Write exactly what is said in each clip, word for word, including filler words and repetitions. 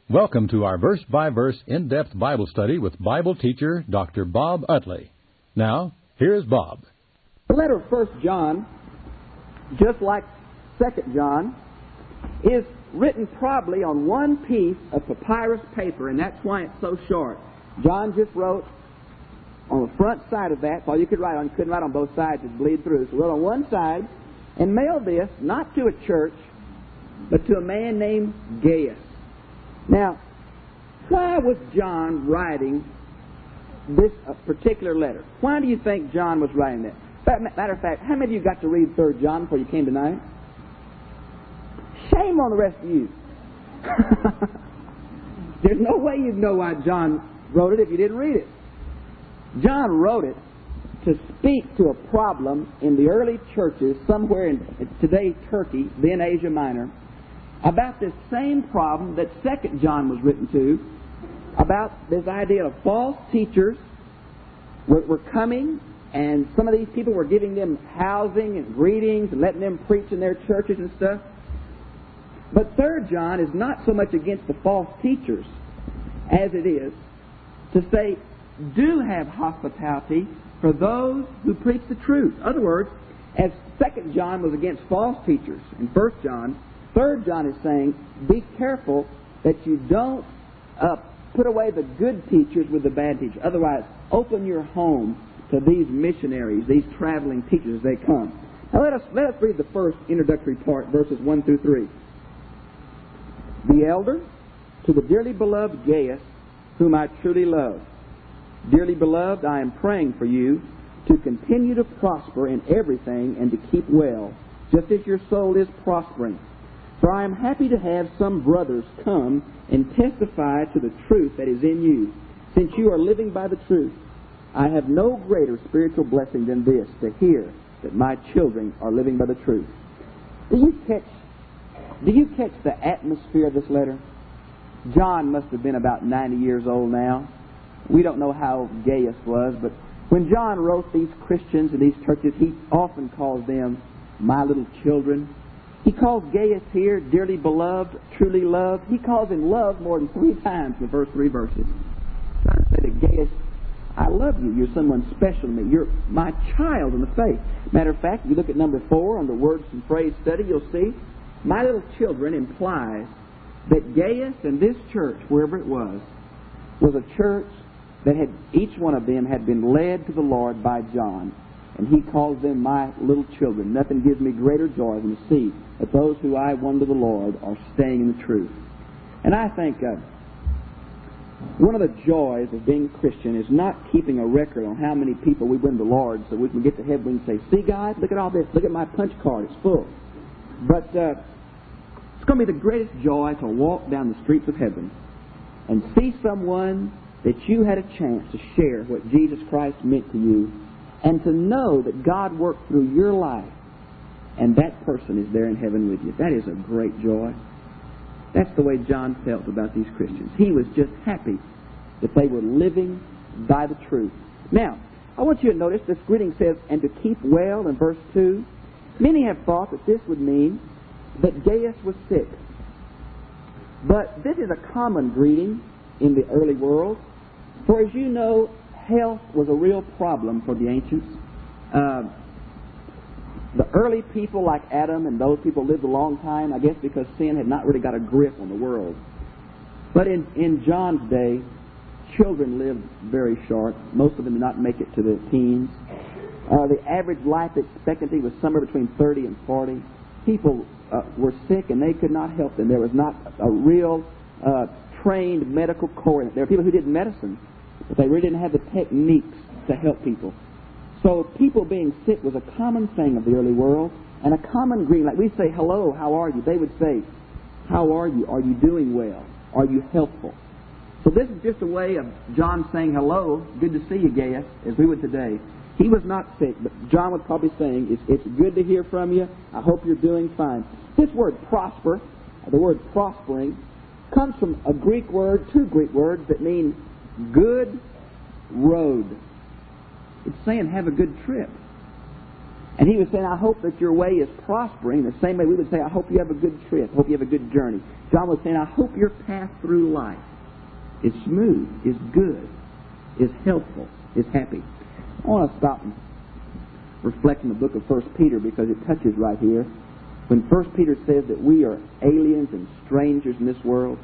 Welcome to our verse-by-verse in-depth Bible study with Bible teacher Doctor Bob Utley. Now, here's Bob. The letter of First John, just like Second John, is written probably on one piece of papyrus paper, and that's why it's so short. John just wrote on the front side of that, all you could write on, you couldn't write on both sides, it'd bleed through. So wrote on one side, and mailed this, not to a church, but to a man named Gaius. Now, why was John writing this uh, particular letter? Why do you think John was writing that? Matter of fact, how many of you got to read Third John before you came tonight? Shame on the rest of you. There's no way you'd know why John wrote it if you didn't read it. John wrote it to speak to a problem in the early churches somewhere in today Turkey, then Asia Minor, about this same problem that Second John was written to, about this idea of false teachers were, were coming, and some of these people were giving them housing and greetings and letting them preach in their churches and stuff. But Third John is not so much against the false teachers as it is to say, do have hospitality for those who preach the truth. In other words, as Second John was against false teachers in First John, Third John is saying, be careful that you don't uh, put away the good teachers with the bad teachers. Otherwise, open your home to these missionaries, these traveling teachers as they come. Now let us, let us read the first introductory part, verses one through three. The elder, to the dearly beloved Gaius, whom I truly love. Dearly beloved, I am praying for you to continue to prosper in everything and to keep well, just as your soul is prospering. For I am happy to have some brothers come and testify to the truth that is in you, since you are living by the truth. I have no greater spiritual blessing than this, to hear that my children are living by the truth. Do you catch, do you catch the atmosphere of this letter? John must have been about ninety years old now. We don't know how Gaius was, but when John wrote these Christians in these churches, he often calls them my little children. He calls Gaius here dearly beloved, truly loved. He calls him love more than three times in the first three verses. He's trying to say to Gaius, I love you. You're someone special to me. You're my child in the faith. Matter of fact, if you look at number four on the words and phrase study, you'll see my little children implies that Gaius and this church, wherever it was, was a church that had, each one of them had been led to the Lord by John. And he calls them my little children. Nothing gives me greater joy than to see that those who I won to the Lord are staying in the truth. And I think uh, one of the joys of being a Christian is not keeping a record on how many people we win to the Lord so we can get to heaven and say, see God, look at all this. Look at my punch card. It's full. But uh, it's going to be the greatest joy to walk down the streets of heaven and see someone that you had a chance to share what Jesus Christ meant to you, and to know that God worked through your life and that person is there in heaven with you. That is a great joy. That's the way John felt about these Christians. He was just happy that they were living by the truth. Now, I want you to notice this greeting says, and to keep well in verse two. Many have thought that this would mean that Gaius was sick. But this is a common greeting in the early world. For as you know, health was a real problem for the ancients. Uh, the early people like Adam and those people lived a long time, I guess because sin had not really got a grip on the world. But in, in John's day, children lived very short. Most of them did not make it to the teens. Uh, the average life expectancy was somewhere between thirty and forty. People uh, were sick and they could not help them. There was not a real uh, trained medical corps. There were people who did medicine, but they really didn't have the techniques to help people. So people being sick was a common thing of the early world, and a common greeting. Like we say, hello, how are you? They would say, how are you? Are you doing well? Are you healthful? So this is just a way of John saying hello, good to see you, Gaius, as we would today. He was not sick, but John was probably saying, it's, it's good to hear from you. I hope you're doing fine. This word prosper, the word prospering, comes from a Greek word, two Greek words that mean good road. It's saying have a good trip. And he was saying, I hope that your way is prospering. The same way we would say, I hope you have a good trip. I hope you have a good journey. John was saying, I hope your path through life is smooth, is good, is helpful, is happy. I want to stop and reflect on the book of First Peter because it touches right here. When First Peter says that we are aliens and strangers in this world,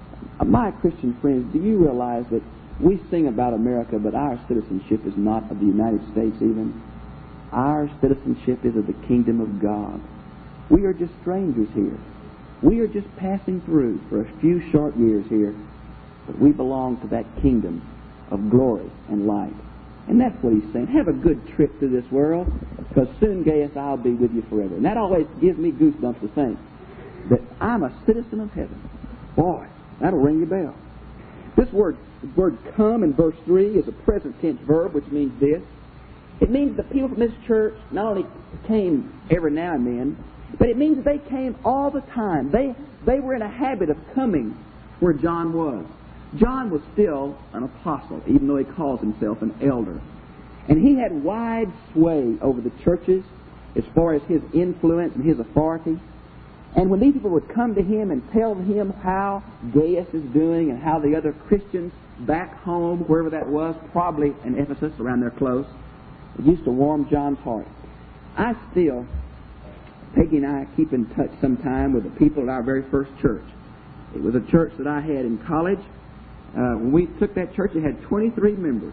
my Christian friends, do you realize that we sing about America, but our citizenship is not of the United States even? Our citizenship is of the kingdom of God. We are just strangers here. We are just passing through for a few short years here, but we belong to that kingdom of glory and light. And that's what he's saying. Have a good trip through this world, because soon, Gaius, I'll be with you forever. And that always gives me goosebumps to think that I'm a citizen of heaven. Boy, that'll ring your bell. This word, word come in verse three is a present tense verb, which means this. It means that people from this church not only came every now and then, but it means that they came all the time. They, they were in a habit of coming where John was. John was still an apostle, even though he calls himself an elder. And he had wide sway over the churches as far as his influence and his authority. And when these people would come to him and tell him how Gaius is doing and how the other Christians back home, wherever that was, probably in Ephesus, around there close, it used to warm John's heart. I still, Peggy and I keep in touch sometime with the people at our very first church. It was a church that I had in college. Uh, when we took that church, it had twenty-three members.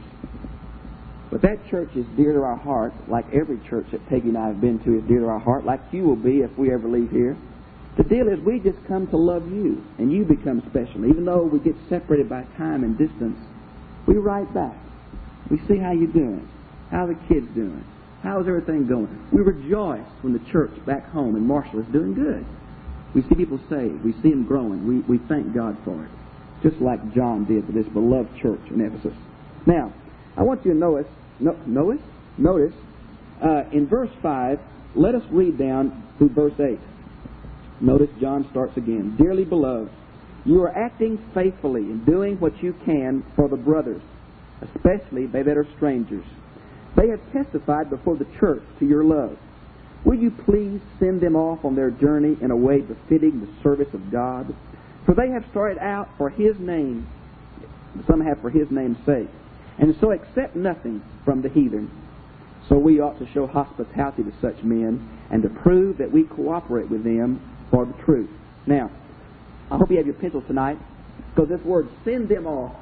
But that church is dear to our heart, like every church that Peggy and I have been to is dear to our heart, like you will be if we ever leave here. The deal is we just come to love you, and you become special. Even though we get separated by time and distance, we write back. We see how you're doing. How are the kids doing? How's everything going? We rejoice when the church back home in Marshall is doing good. We see people saved. We see them growing. We, we thank God for it. Just like John did for this beloved church in Ephesus. Now, I want you to notice, no, notice, notice uh, in verse five, let us read down through verse eight. Notice John starts again. Dearly beloved, you are acting faithfully and doing what you can for the brothers, especially they that are strangers. They have testified before the church to your love. Will you please send them off on their journey in a way befitting the service of God? For they have started out for His name, some have for His name's sake, and so accept nothing from the heathen. So we ought to show hospitality to such men and to prove that we cooperate with them for the truth. Now, I hope you have your pencils tonight, because this word, send them off,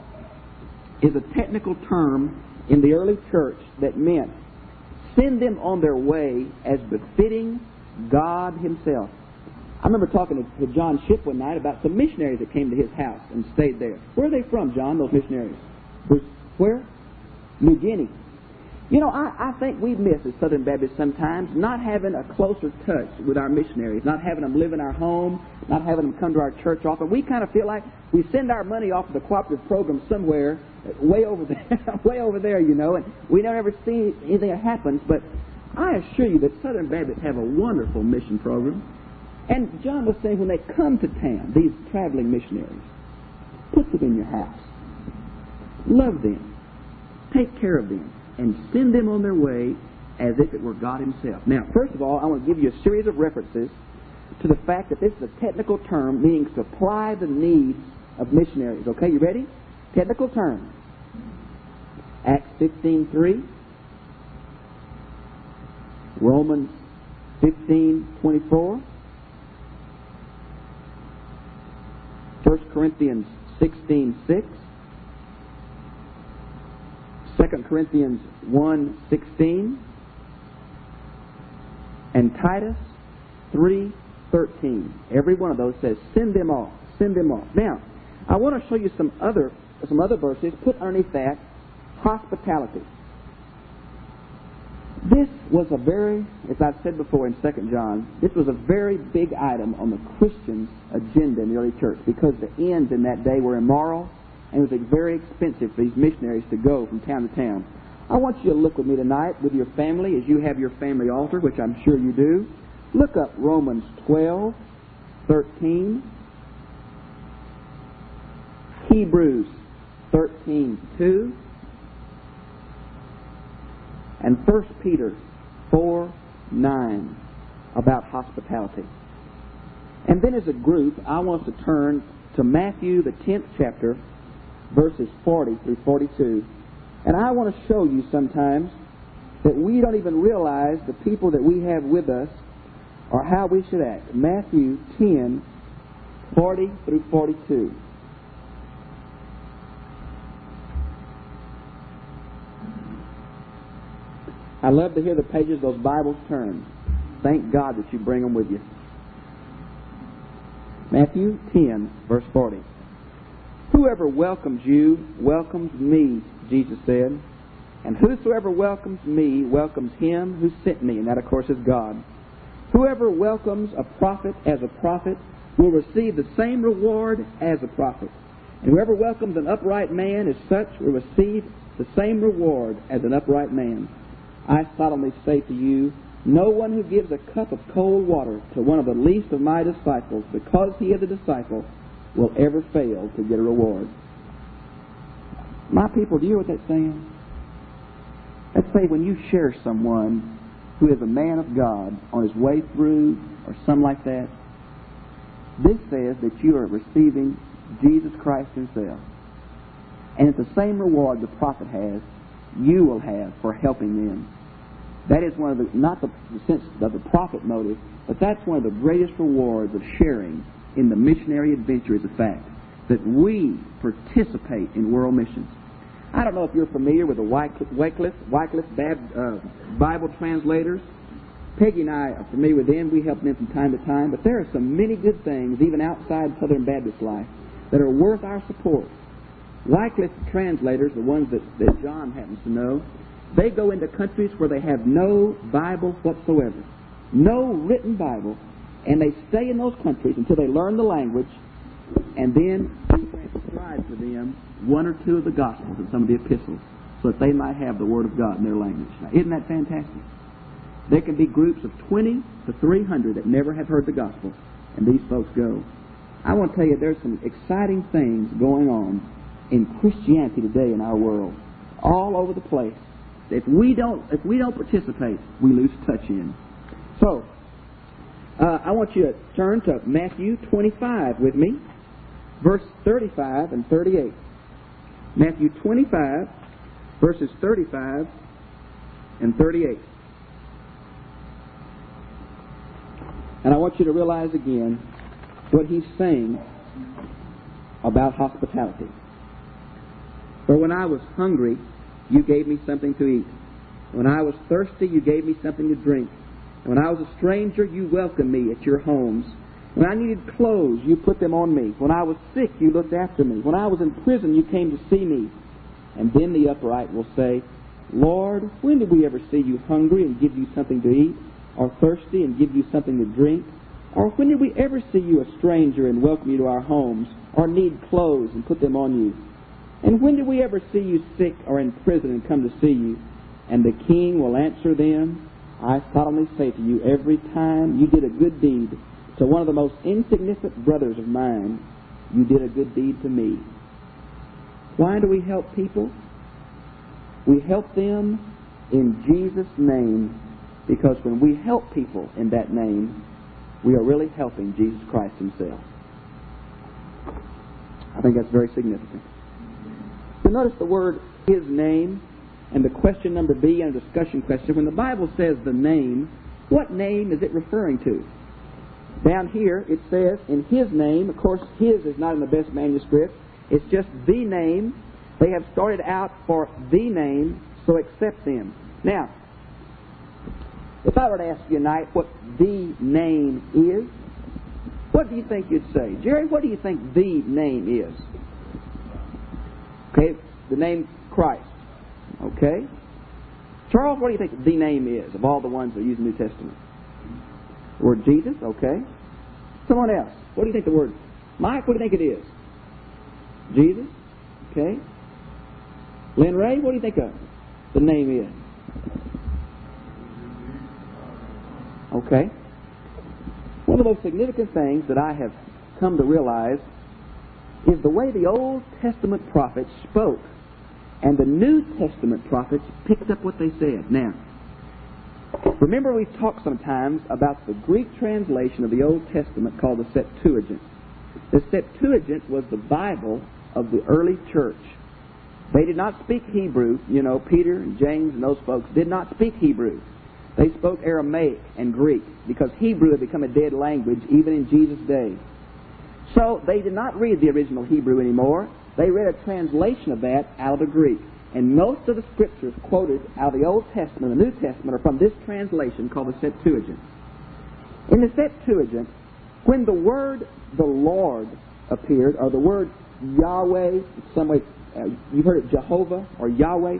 is a technical term in the early church that meant send them on their way as befitting God Himself. I remember talking to, to John Shipp one night about some missionaries that came to his house and stayed there. Where are they from, John, those missionaries? Where? New Guinea. You know, I, I think we miss as Southern Baptists sometimes not having a closer touch with our missionaries, not having them live in our home, not having them come to our church often. We kind of feel like we send our money off to the cooperative program somewhere, way over there, way over there, you know, and we don't ever see anything that happens. But I assure you that Southern Baptists have a wonderful mission program. And John was saying when they come to town, these traveling missionaries, put them in your house. Love them. Take care of them. And send them on their way as if it were God Himself. Now, first of all, I want to give you a series of references to the fact that this is a technical term meaning supply the needs of missionaries. Okay, you ready? Technical term. Acts fifteen three. Romans fifteen twenty-four. First Corinthians sixteen six. Second Corinthians one sixteen, and Titus three thirteen. Every one of those says, "Send them off, send them off." Now, I want to show you some other some other verses. Put underneath that, hospitality. This was a very, as I've said before in Second John, this was a very big item on the Christian's agenda in the early church because the ends in that day were immoral. And it was very expensive for these missionaries to go from town to town. I want you to look with me tonight with your family as you have your family altar, which I'm sure you do. Look up Romans twelve thirteen, Hebrews thirteen two, and First Peter four nine about hospitality. And then as a group, I want us to turn to Matthew, the tenth chapter, verses forty through forty-two. And I want to show you sometimes that we don't even realize the people that we have with us or how we should act. Matthew ten, forty through forty-two. I love to hear the pages of those Bibles turn. Thank God that you bring them with you. Matthew ten, verse forty. Whoever welcomes you welcomes me, Jesus said. And whosoever welcomes me welcomes him who sent me. And that, of course, is God. Whoever welcomes a prophet as a prophet will receive the same reward as a prophet. And whoever welcomes an upright man as such will receive the same reward as an upright man. I solemnly say to you, no one who gives a cup of cold water to one of the least of my disciples, because he is a disciple, will ever fail to get a reward. My people, do you hear what that's saying? Let's say when you share someone who is a man of God on his way through or something like that, this says that you are receiving Jesus Christ himself. And it's the same reward the prophet has, you will have for helping them. That is one of the, not the, the sense of the prophet motive, but that's one of the greatest rewards of sharing in the missionary adventure is the fact that we participate in world missions. I don't know if you're familiar with the Wycliffe, Wycliffe, Wycliffe Bab, uh, Bible translators. Peggy and I are familiar with them. We help them from time to time. But there are some many good things, even outside Southern Baptist life, that are worth our support. Wycliffe translators, the ones that, that John happens to know, they go into countries where they have no Bible whatsoever, no written Bible, and they stay in those countries until they learn the language, and then transcribe for them one or two of the Gospels and some of the epistles, so that they might have the Word of God in their language. Now, isn't that fantastic? There can be groups of twenty to three hundred that never have heard the Gospel, and these folks go. I want to tell you, there's some exciting things going on in Christianity today in our world, all over the place. If we don't, if we don't participate, we lose touch in. So, uh, I want you to turn to Matthew twenty-five with me, verse thirty-five and thirty-eight. Matthew twenty-five, verses thirty-five and thirty-eight. And I want you to realize again what he's saying about hospitality. For when I was hungry, you gave me something to eat. When I was thirsty, you gave me something to drink. And when I was a stranger, you welcomed me at your homes. When I needed clothes, you put them on me. When I was sick, you looked after me. When I was in prison, you came to see me. And then the upright will say, Lord, when did we ever see you hungry and give you something to eat, or thirsty and give you something to drink? Or when did we ever see you a stranger and welcome you to our homes, or need clothes and put them on you? And when did we ever see you sick or in prison and come to see you? And the king will answer them, I solemnly say to you, every time you did a good deed to one of the most insignificant brothers of mine, you did a good deed to me. Why do we help people? We help them in Jesus' name, because when we help people in that name, we are really helping Jesus Christ himself. I think that's very significant. So notice the word, his name, and the question number B and a discussion question. When the Bible says the name, what name is it referring to? Down here it says, in his name, of course his is not in the best manuscript, it's just the name. They have started out for the name, so accept them. Now, if I were to ask you tonight what the name is, what do you think you'd say? Jerry, what do you think the name is? Okay, the name Christ. Okay. Charles, what do you think the name is of all the ones that use the New Testament? The word Jesus, okay. Someone else, what do you think the word? Mike, what do you think it is? Jesus, okay. Lynn Ray, what do you think of the name is? Okay. One of the most significant things that I have come to realize is the way the Old Testament prophets spoke, and the New Testament prophets picked up what they said. Now, Remember, we've talked sometimes about the Greek translation of the Old Testament called the Septuagint. The Septuagint was the Bible of the early church. They did not speak Hebrew. You know, Peter and James and those folks did not speak Hebrew. They spoke Aramaic and Greek because Hebrew had become a dead language even in Jesus' day. So they did not read the original Hebrew anymore. They read a translation of that out of the Greek. And most of the scriptures quoted out of the Old Testament and the New Testament are from this translation called the Septuagint. In the Septuagint, when the word the Lord appeared, or the word Yahweh, some way, uh, you've heard it Jehovah or Yahweh,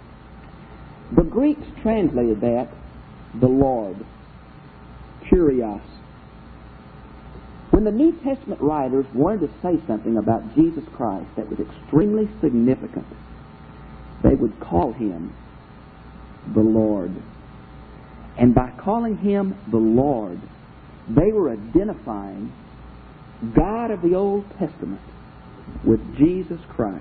the Greeks translated that the Lord, Kyrios. When the New Testament writers wanted to say something about Jesus Christ that was extremely significant, they would call him the Lord. And by calling him the Lord, they were identifying God of the Old Testament with Jesus Christ.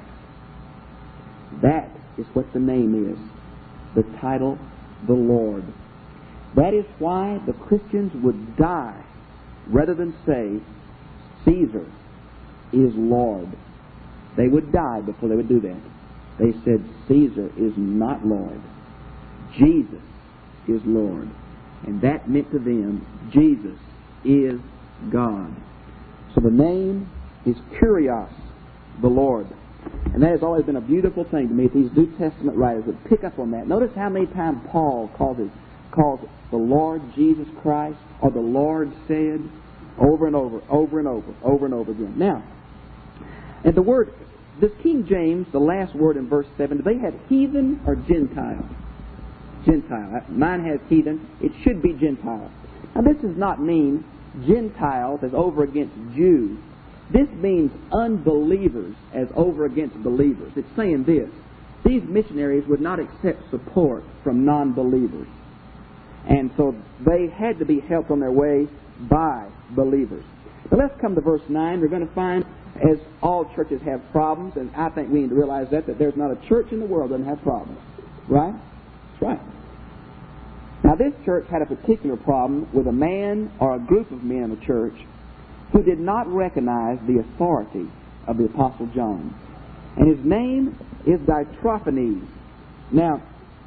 That is what the name is, the title, the Lord. That is why the Christians would die rather than say, Caesar is Lord. They would die before they would do that. They said, Caesar is not Lord. Jesus is Lord. And that meant to them, Jesus is God. So the name is Kyrios, the Lord. And that has always been a beautiful thing to me. These New Testament writers would pick up on that. Notice how many times Paul calls it, calls the Lord Jesus Christ, or the Lord said, over and over, over and over, over and over again. Now, and the word, this King James, the last word in verse seven, do they have heathen or Gentile? Gentile. Mine has heathen. It should be Gentile. Now, this does not mean Gentiles as over against Jews. This means unbelievers as over against believers. It's saying this: these missionaries would not accept support from non-believers. And so they had to be helped on their way by believers. But let's come to verse nine. We're going to find, as all churches have problems, and I think we need to realize that, that there's not a church in the world that doesn't have problems. Right? That's right. Now, this church had a particular problem with a man or a group of men in the church who did not recognize the authority of the Apostle John. And his name is Diotrephes. Now,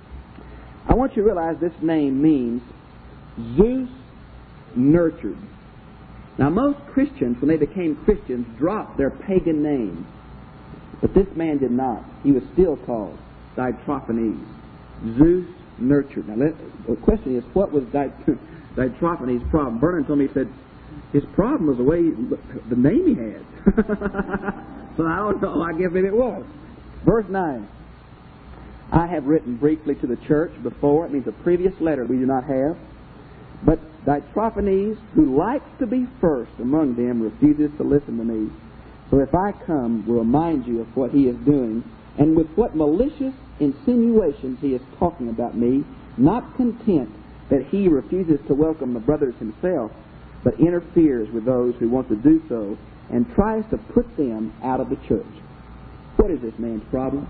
I want you to realize this name means Zeus nurtured. Now, most Christians, when they became Christians, dropped their pagan name. But this man did not. He was still called Diotrephes. Zeus nurtured. Now, let, the question is, what was Diotrephes' problem? Vernon told me, he said, his problem was the way, the name he had. So I don't know. I guess maybe it was. Verse nine. I have written briefly to the church before. It means a previous letter we do not have. But Diotrephes, who likes to be first among them, refuses to listen to me. So if I come, will remind you of what he is doing, and with what malicious insinuations he is talking about me, not content that he refuses to welcome the brothers himself, but interferes with those who want to do so, and tries to put them out of the church. What is this man's problem?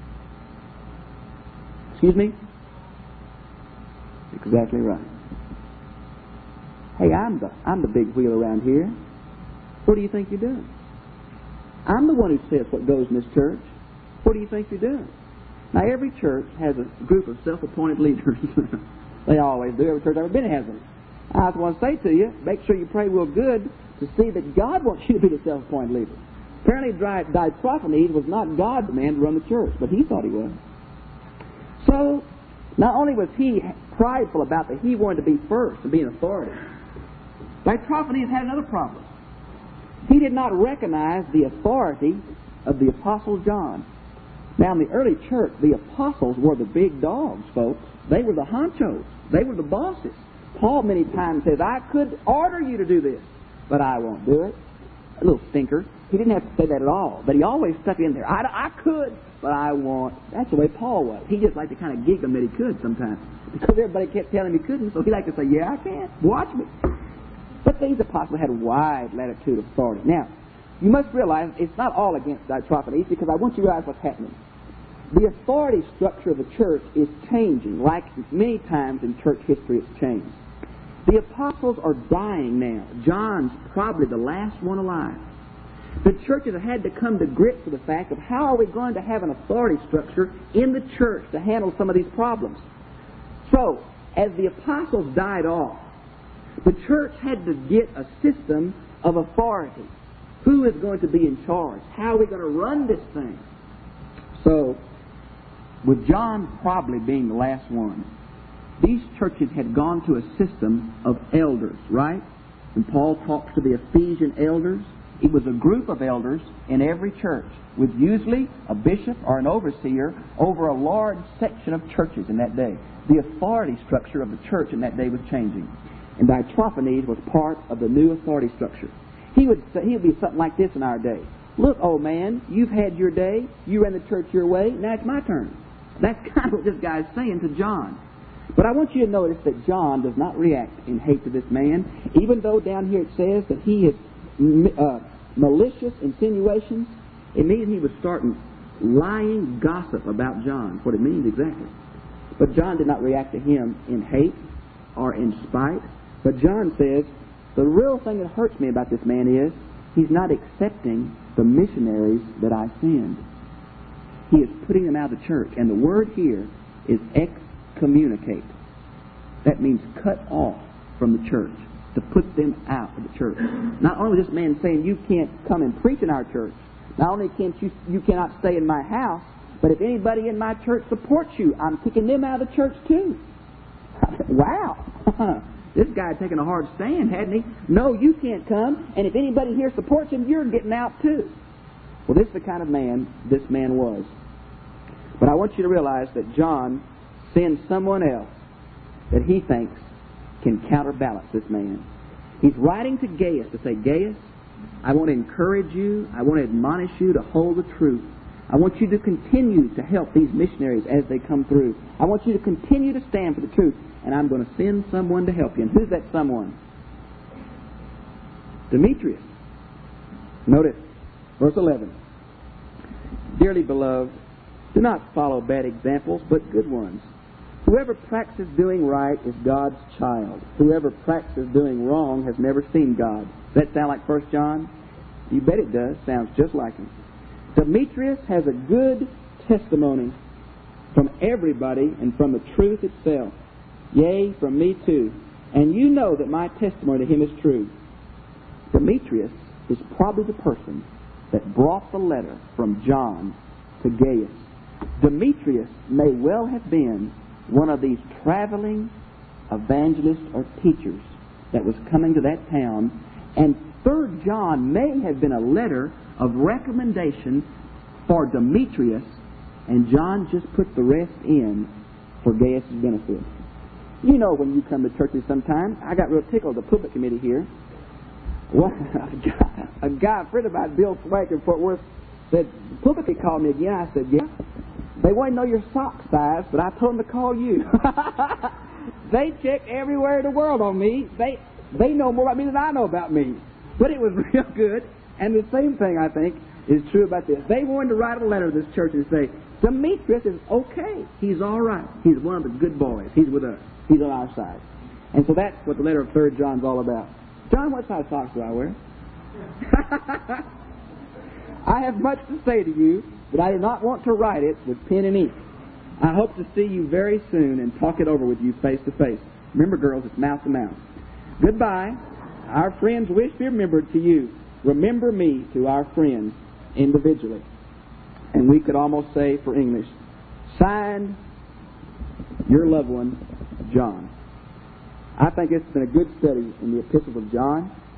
Excuse me? Exactly right. Hey, I'm the I'm the big wheel around here. What do you think you're doing? I'm the one who says what goes in this church. What do you think you're doing? Now, every church has a group of self-appointed leaders. They always do. Every church I've ever been has them. I just want to say to you, make sure you pray real good to see that God wants you to be the self-appointed leader. Apparently, Diotrephes was not God's man to run the church, but he thought he was. So, not only was he prideful about that he wanted to be first and be an authority, Diotrephes had another problem. He did not recognize the authority of the Apostle John. Now, in the early church, the apostles were the big dogs, folks. They were the honchos. They were the bosses. Paul many times says, I could order you to do this, but I won't do it. A little stinker. He didn't have to say that at all, but he always stuck in there. I, I could, but I won't. That's the way Paul was. He just liked to kind of gig him that he could sometimes, because everybody kept telling him he couldn't, so he liked to say, yeah, I can. Watch me. But these apostles had a wide latitude of authority. Now, you must realize it's not all against Diotrephes, because I want you to realize what's happening. the authority structure of the church is changing, like many times in church history it's changed. The apostles are dying now. John's probably the last one alive. The churches have had to come to grips with the fact of how are we going to have an authority structure in the church to handle some of these problems. So, as the apostles died off, the church had to get a system of authority. Who is going to be in charge? How are we going to run this thing? So, with John probably being the last one, these churches had gone to a system of elders, right? When Paul talks to the Ephesian elders, it was a group of elders in every church, with usually a bishop or an overseer over a large section of churches in that day. The authority structure of the church in that day was changing. And Diotrephes was part of the new authority structure. He would say, he would be something like this in our day. Look, old man, you've had your day. You ran the church your way. Now it's my turn. That's kind of what this guy is saying to John. But I want you to notice that John does not react in hate to this man, even though down here it says that he is uh, malicious insinuations. It means he was starting lying gossip about John. What it means exactly. But John did not react to him in hate or in spite. But John says, the real thing that hurts me about this man is he's not accepting the missionaries that I send. He is putting them out of the church. And the word here is excommunicate. That means cut off from the church, to put them out of the church. Not only this man saying you can't come and preach in our church, not only can't you, you cannot stay in my house, but if anybody in my church supports you, I'm kicking them out of the church too. Wow. This guy had taken a hard stand, hadn't he? No, you can't come, and if anybody here supports him, you're getting out too. Well, this is the kind of man this man was. But I want you to realize that John sends someone else that he thinks can counterbalance this man. He's writing to Gaius to say, Gaius, I want to encourage you, I want to admonish you to hold the truth. I want you to continue to help these missionaries as they come through. I want you to continue to stand for the truth. And I'm going to send someone to help you. And who's that someone? Demetrius. Notice, verse eleven. Dearly beloved, do not follow bad examples, but good ones. Whoever practices doing right is God's child. Whoever practices doing wrong has never seen God. Does that sound like First John? You bet it does. Sounds just like him. Demetrius has a good testimony from everybody and from the truth itself. Yea, from me too. And you know that my testimony to him is true. Demetrius is probably the person that brought the letter from John to Gaius. Demetrius may well have been one of these traveling evangelists or teachers that was coming to that town. And Third John may have been a letter of recommendation for Demetrius, and John just put the rest in for Gaius' benefit. You know when you come to churches sometimes, I got real tickled, the pulpit committee here. Well, a guy, a guy a friend of mine, Bill Swank in Fort Worth, said, the pulpit committee called me again. I said, yeah. They want to know your sock size, but I told them to call you. They check everywhere in the world on me. They they know more about me than I know about me. But it was real good. And the same thing, I think, is true about this. They wanted to write a letter to this church and say, Demetrius is okay. He's all right. He's one of the good boys. He's with us. He's on our side. And so that's what the letter of Third John's all about. John, what size socks do I wear? I have much to say to you, but I do not want to write it with pen and ink. I hope to see you very soon and talk it over with you face to face. Remember, girls, it's mouth to mouth. Goodbye. Our friends wish to be remembered to you. Remember me to our friends individually. And we could almost say for English, signed, your loved one, John. I think it's been a good study in the epistles of John.